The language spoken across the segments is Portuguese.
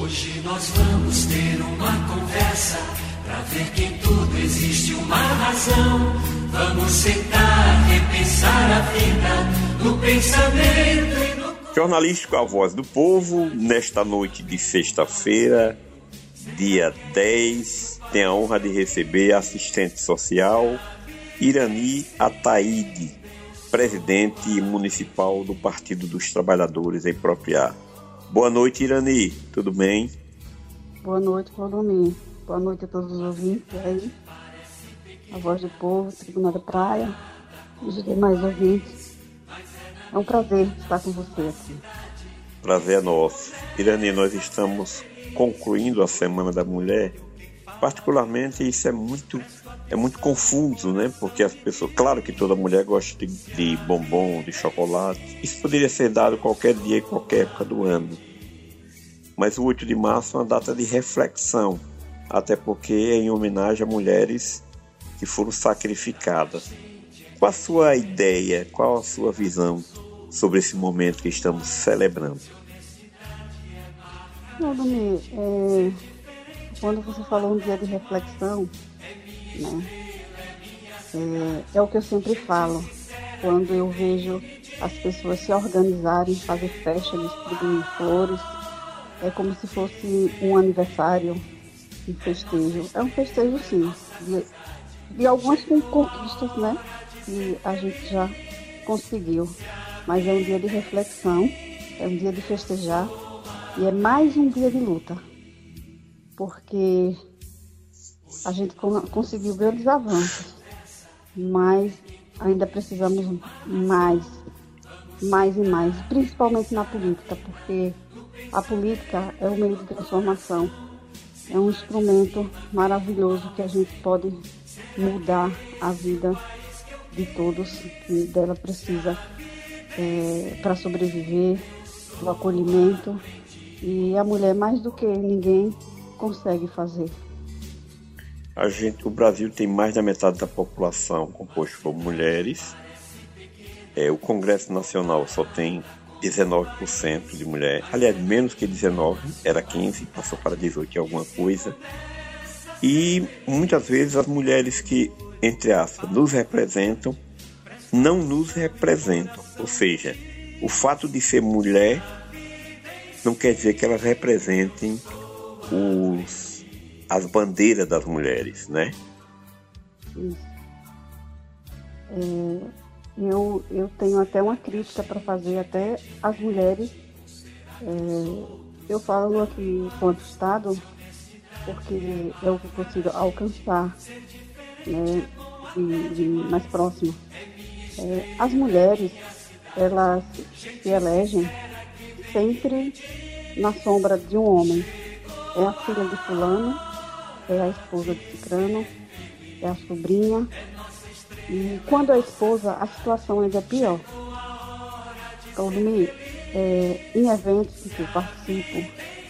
Hoje nós vamos ter uma conversa pra ver que em tudo existe uma razão. Vamos sentar, repensar a vida no pensamento e no... Jornalístico A Voz do Povo, nesta noite de sexta-feira, dia 10, tem a honra de receber a assistente social Irani Ataíde, presidente municipal do Partido dos Trabalhadores em Propriá. Boa noite, Irani, tudo bem? Boa noite, Claudomir. Boa noite a todos os ouvintes aí. A Voz do Povo, Tribuna da Praia, os demais ouvintes. É um prazer estar com você aqui. Prazer é nosso. Irani, nós estamos concluindo a Semana da Mulher. Particularmente, isso é muito confuso, né? Porque as pessoas, claro que toda mulher gosta de bombom, de chocolate. Isso poderia ser dado qualquer dia, em qualquer época do ano. Mas o 8 de março é uma data de reflexão, até porque é em homenagem a mulheres que foram sacrificadas. Qual a sua ideia, qual a sua visão sobre esse momento que estamos celebrando? Claudomir, quando você falou um dia de reflexão, né, é o que eu sempre falo. Quando eu vejo as pessoas se organizarem, fazer festa, distribuir flores, é como se fosse um aniversário, um festejo. É um festejo, sim, de algumas conquistas, né, que a gente já conseguiu. Mas é um dia de reflexão, é um dia de festejar e é mais um dia de luta. Porque a gente conseguiu grandes avanços, mas ainda precisamos mais e mais, principalmente na política, porque a política é um meio de transformação, é um instrumento maravilhoso que a gente pode mudar a vida de todos, que dela precisa para sobreviver, o acolhimento, e a mulher, mais do que ninguém, consegue fazer. O Brasil tem mais da metade da população composta por mulheres. O Congresso Nacional só tem 19% de mulher. Aliás, menos que 19%, era 15%, passou para 18% e alguma coisa. E muitas vezes as mulheres que, entre aspas, nos representam, não nos representam. Ou seja, o fato de ser mulher não quer dizer que elas representem as bandeiras das mulheres, né? Isso. Eu tenho até uma crítica para fazer até às mulheres. Eu falo aqui quanto Estado, porque é o que eu consigo alcançar, né, de mais próximo. As mulheres, elas se elegem sempre na sombra de um homem. É a filha de fulano, é a esposa de cicrano, é a sobrinha. E quando é a esposa, a situação ainda é pior. Então, em eventos que eu participo,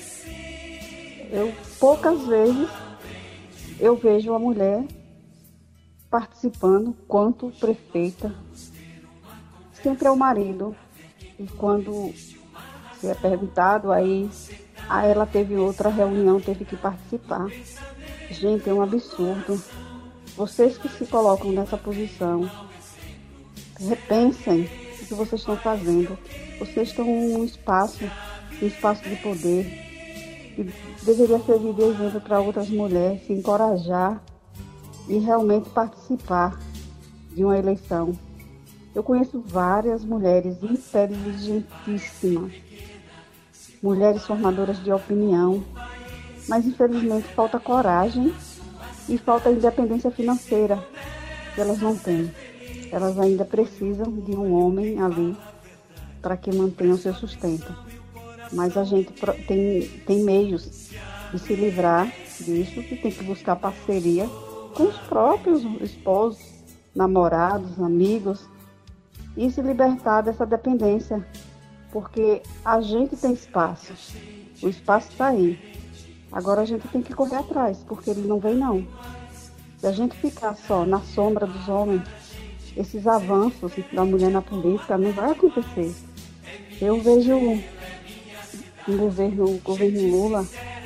poucas vezes eu vejo a mulher participando quanto prefeita. Sempre é o marido. E quando se é perguntado, aí ela teve outra reunião, teve que participar. Gente, é um absurdo. Vocês que se colocam nessa posição, repensem o que vocês estão fazendo. Vocês estão em um espaço de poder, que deveria servir de exemplo para outras mulheres, se encorajar e realmente participar de uma eleição. Eu conheço várias mulheres inteligentíssimas, mulheres formadoras de opinião, mas infelizmente falta coragem e falta independência financeira, que elas não têm. Elas ainda precisam de um homem ali para que mantenha o seu sustento. Mas a gente tem meios de se livrar disso, que tem que buscar parceria com os próprios esposos, namorados, amigos, e se libertar dessa dependência, porque a gente tem espaço, o espaço está aí. Agora a gente tem que correr atrás, porque ele não vem não. Se a gente ficar só na sombra dos homens, esses avanços da mulher na política não vai acontecer. Eu vejo o governo Lula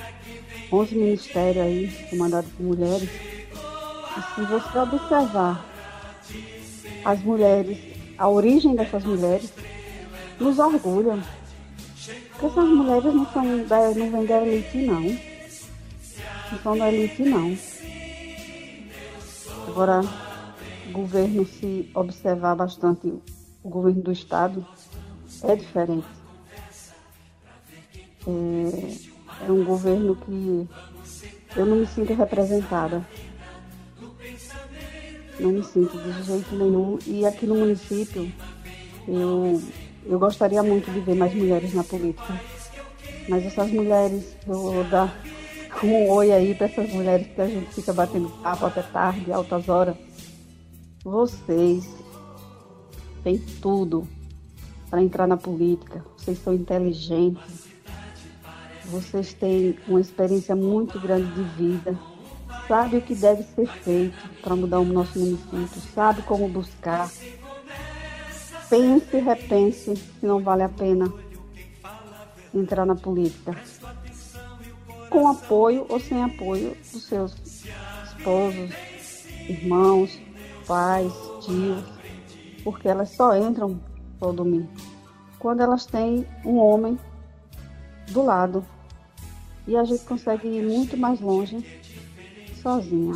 11 ministérios aí, comandados por mulheres. E se você observar as mulheres, a origem dessas mulheres, nos orgulham. Porque essas mulheres não vêm da elite, não. Não são da elite, não. Agora, o governo, se observar bastante o governo do Estado, é diferente. É um governo que eu não me sinto representada. Não me sinto de jeito nenhum. E aqui no município, eu gostaria muito de ver mais mulheres na política. Mas essas mulheres, eu vou dar um oi aí para essas mulheres que a gente fica batendo papo até tarde, altas horas. Vocês têm tudo para entrar na política. Vocês são inteligentes. Vocês têm uma experiência muito grande de vida. Sabe o que deve ser feito para mudar o nosso município. Sabe como buscar. Pense e repense se não vale a pena entrar na política. Com apoio ou sem apoio dos seus esposos, irmãos, pais, tios, porque elas só entram todo domingo quando elas têm um homem do lado. E a gente consegue ir muito mais longe sozinha.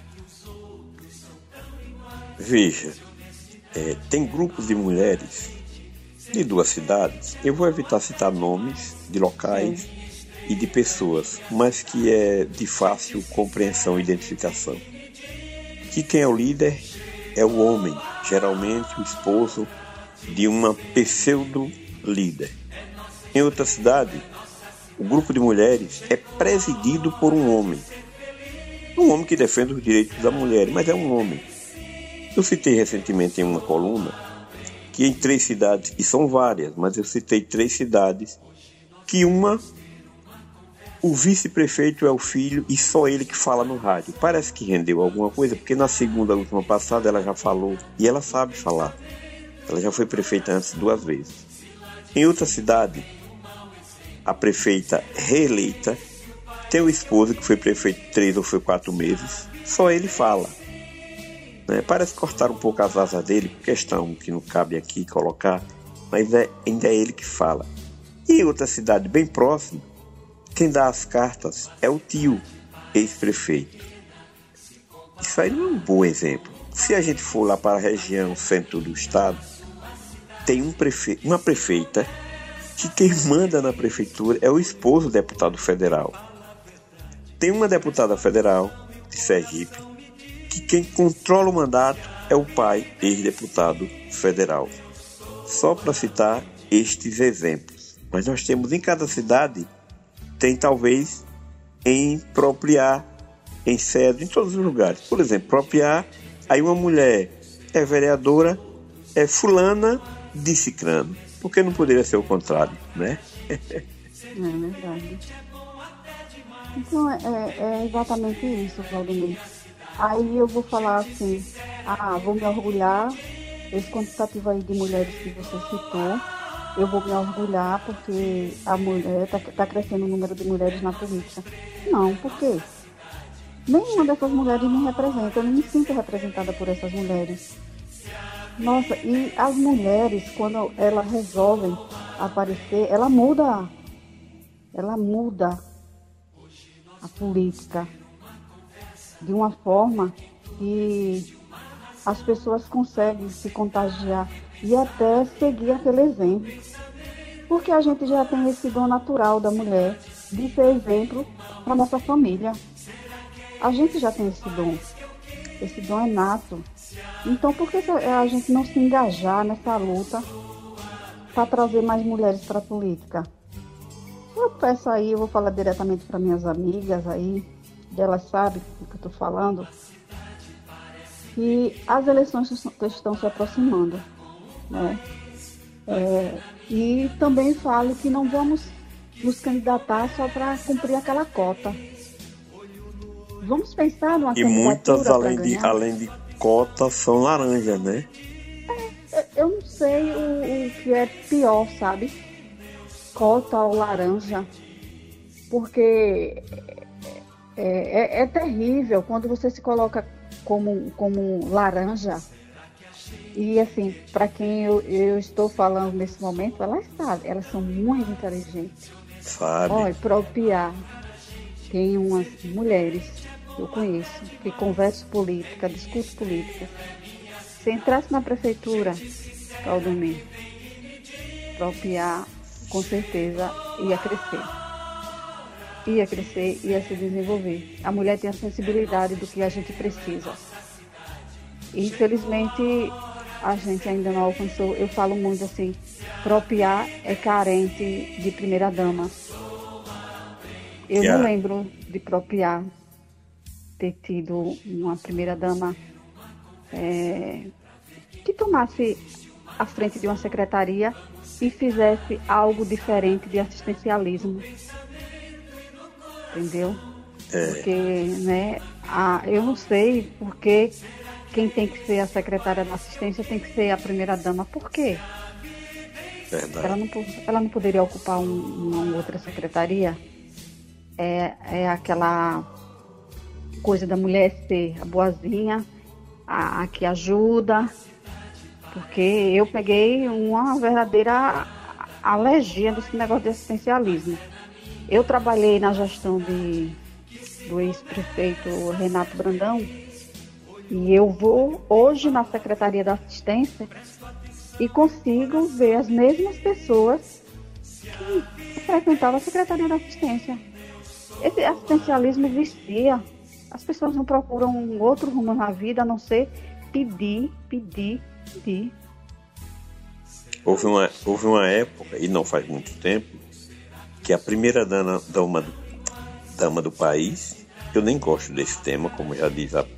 Veja, tem grupos de mulheres de 2 cidades. Eu vou evitar citar nomes de locais e de pessoas, mas que é de fácil compreensão e identificação. Que quem é o líder é o homem, geralmente o esposo de uma pseudo-líder. Em outra cidade, o grupo de mulheres é presidido por um homem que defende os direitos da mulher, mas é um homem. Eu citei recentemente em uma coluna que em 3 cidades, e são várias, mas eu citei 3 cidades, que o vice-prefeito é o filho e só ele que fala no rádio. Parece que rendeu alguma coisa, porque na segunda, última passada, ela já falou, e ela sabe falar. Ela já foi prefeita antes 2 vezes. Em outra cidade, a prefeita reeleita tem o esposo que foi prefeito 3 ou foi 4 meses, só ele fala. Parece cortar um pouco as asas dele, questão que não cabe aqui colocar, mas ainda é ele que fala. E em outra cidade bem próxima, quem dá as cartas é o tio, ex-prefeito. Isso aí não é um bom exemplo. Se a gente for lá para a região centro do estado, tem uma prefeita que quem manda na prefeitura é o esposo do deputado federal. Tem uma deputada federal de Sergipe que quem controla o mandato é o pai, ex-deputado federal. Só para citar estes exemplos. Mas nós temos em cada cidade, tem talvez em Propriá, em Cedro, em todos os lugares. Por exemplo, Propriá, aí uma mulher é vereadora, é fulana de cicrano. Por que não poderia ser o contrário, né? É verdade. Então, é exatamente isso, Claudemir. Aí eu vou falar assim, vou me orgulhar, esse quantitativo aí de mulheres que você citou, eu vou me orgulhar porque a mulher está crescendo o número de mulheres na política. Não, por quê? Nenhuma dessas mulheres me representa, eu não me sinto representada por essas mulheres. Nossa, e as mulheres, quando elas resolvem aparecer, ela muda a política de uma forma que as pessoas conseguem se contagiar e até seguir aquele exemplo. Porque a gente já tem esse dom natural da mulher de ser exemplo para nossa família. A gente já tem esse dom. Esse dom é nato. Então, por que a gente não se engajar nessa luta para trazer mais mulheres para a política? Eu peço aí, eu vou falar diretamente para minhas amigas aí, elas sabem do que eu estou falando, que as eleições estão se aproximando, né? E também falo que não vamos nos candidatar só para cumprir aquela cota. Vamos pensar numa candidatura. E muitas, além de cota, são laranjas, né? Eu não sei o que é pior, sabe? Cota ou laranja. Porque É terrível quando você se coloca como laranja. E assim, para quem eu estou falando nesse momento, elas são muito inteligentes. Sabe? Olha, Propiar, tem umas mulheres que eu conheço que conversam política, discutem política. Se entrasse na prefeitura, Claudemir, Propiar, com certeza ia crescer. Ia crescer, ia se desenvolver. A mulher tem a sensibilidade do que a gente precisa. Infelizmente, a gente ainda não alcançou. Eu falo muito assim, Propiar é carente de primeira-dama. Eu não lembro de Propiar ter tido uma primeira-dama que tomasse a frente de uma secretaria e fizesse algo diferente de assistencialismo. Entendeu? Porque, né, eu não sei porque quem tem que ser a secretária da assistência tem que ser a primeira-dama. Por quê? Verdade. Ela não poderia ocupar uma outra secretaria? É aquela coisa da mulher ser a boazinha, a que ajuda. Porque eu peguei uma verdadeira alergia desse negócio de assistencialismo. Eu trabalhei na gestão do ex-prefeito Renato Brandão e eu vou hoje na Secretaria da Assistência e consigo ver as mesmas pessoas que frequentavam a Secretaria da Assistência. Esse assistencialismo vicia. As pessoas não procuram um outro rumo na vida a não ser pedir. Houve uma época, e não faz muito tempo, que a primeira dama do país, eu nem gosto desse tema, como já diz a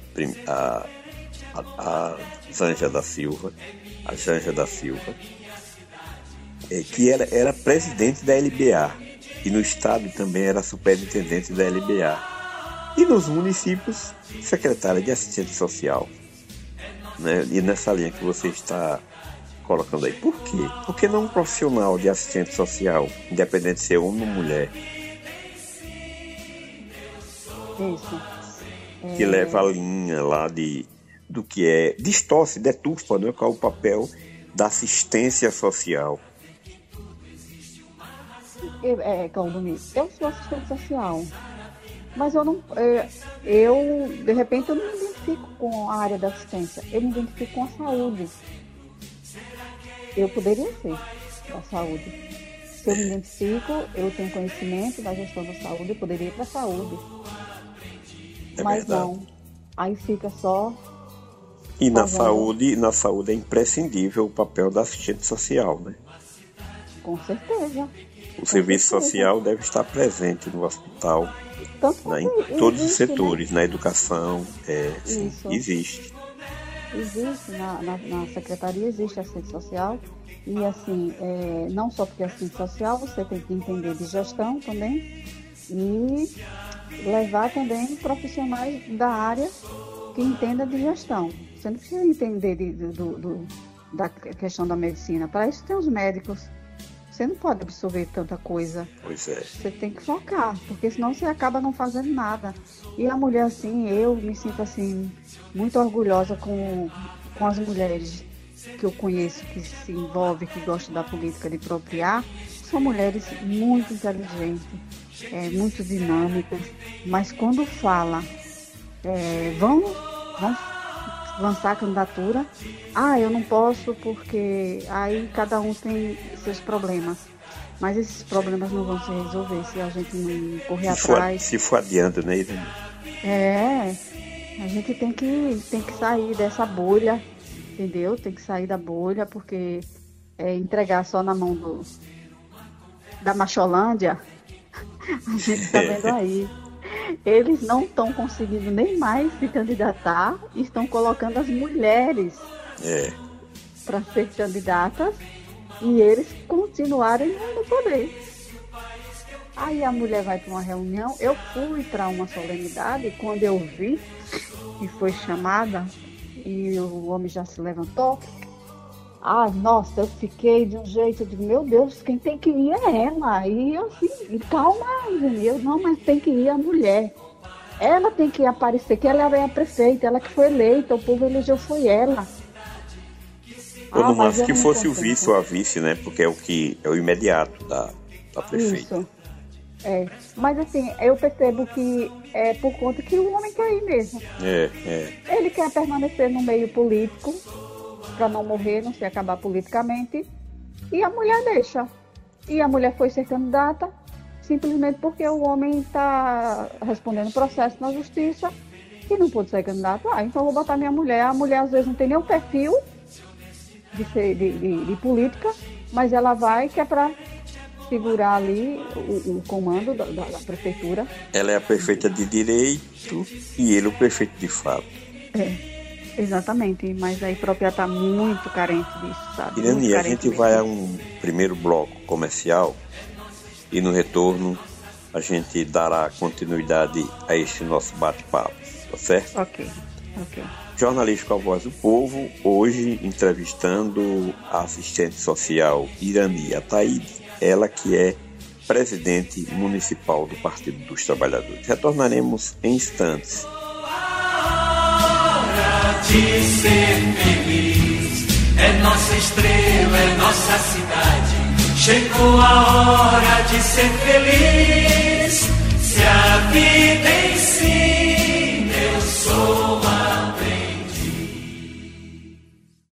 Janja da Silva, que era presidente da LBA, e no estado também era superintendente da LBA, e nos municípios, secretária de assistente social, né? E nessa linha que você está colocando aí, por quê? Por que não um profissional de assistente social, independente de ser homem ou mulher? Isso. Que leva a linha lá do que é, distorce, deturpa, né, qual é o papel da assistência social. Claudemir, eu sou assistente social, mas de repente eu não me identifico com a área da assistência, eu me identifico com a saúde. Eu poderia ser da saúde. Se eu me identifico, eu tenho conhecimento da gestão da saúde, eu poderia ir para a saúde. Mas verdade. Não. Aí fica só. E na saúde é imprescindível o papel da assistente social, né? Com certeza. O serviço social deve estar presente no hospital, né, em todos os setores, né? Na educação, sim, existe. Existe, na secretaria existe assistente social e assim, não só porque é assistente social, você tem que entender de gestão também e levar também profissionais da área que entenda de gestão. Você não precisa entender da questão da medicina, para isso tem os médicos. Você não pode absorver tanta coisa. Pois é. Você tem que focar, porque senão você acaba não fazendo nada. E a mulher, assim, eu me sinto, assim, muito orgulhosa com as mulheres que eu conheço, que se envolvem, que gostam da política de Propiar. São mulheres muito inteligentes, muito dinâmicas, mas quando fala, vamos lançar a candidatura, eu não posso porque aí cada um tem seus problemas, mas esses problemas não vão se resolver se a gente não correr atrás. Se for adiante, né, Irene? A gente tem que sair dessa bolha, entendeu? Tem que sair da bolha, porque entregar só na mão da Macholândia, a gente está vendo aí. Eles não estão conseguindo nem mais se candidatar, estão colocando as mulheres para ser candidatas e eles continuarem no poder. Aí a mulher vai para uma reunião, eu fui para uma solenidade, quando eu vi que foi chamada e o homem já se levantou, nossa, eu fiquei de um jeito de, meu Deus, quem tem que ir é ela. E eu assim, calma, eu não, mas tem que ir a mulher. Ela tem que aparecer, que ela é a prefeita, ela que foi eleita, o povo elegeu foi ela. Todo mundo que fosse o vice ou a vice, né? Porque é o imediato da prefeita. Isso. Mas assim, eu percebo que é por conta que o homem quer ir mesmo. Ele quer permanecer no meio político, para não morrer, não se acabar politicamente, e a mulher deixa. E a mulher foi ser candidata simplesmente porque o homem está respondendo processo na justiça e não pôde ser candidato. Então vou botar minha mulher. A mulher às vezes não tem nem o perfil de política, mas ela vai que é para segurar ali o comando da prefeitura. Ela é a prefeita de direito e ele o prefeito de fato. Exatamente, mas a Própria está muito carente disso, sabe? Irani, a gente vai a um primeiro bloco comercial e no retorno a gente dará continuidade a este nosso bate-papo, tá certo? Ok. Jornalista com a Voz do Povo, hoje entrevistando a assistente social Irani Ataíde, ela que é presidente municipal do Partido dos Trabalhadores. Retornaremos em instantes. De ser feliz, é nossa estrela, é nossa cidade. Chegou a hora de ser feliz. Se a vida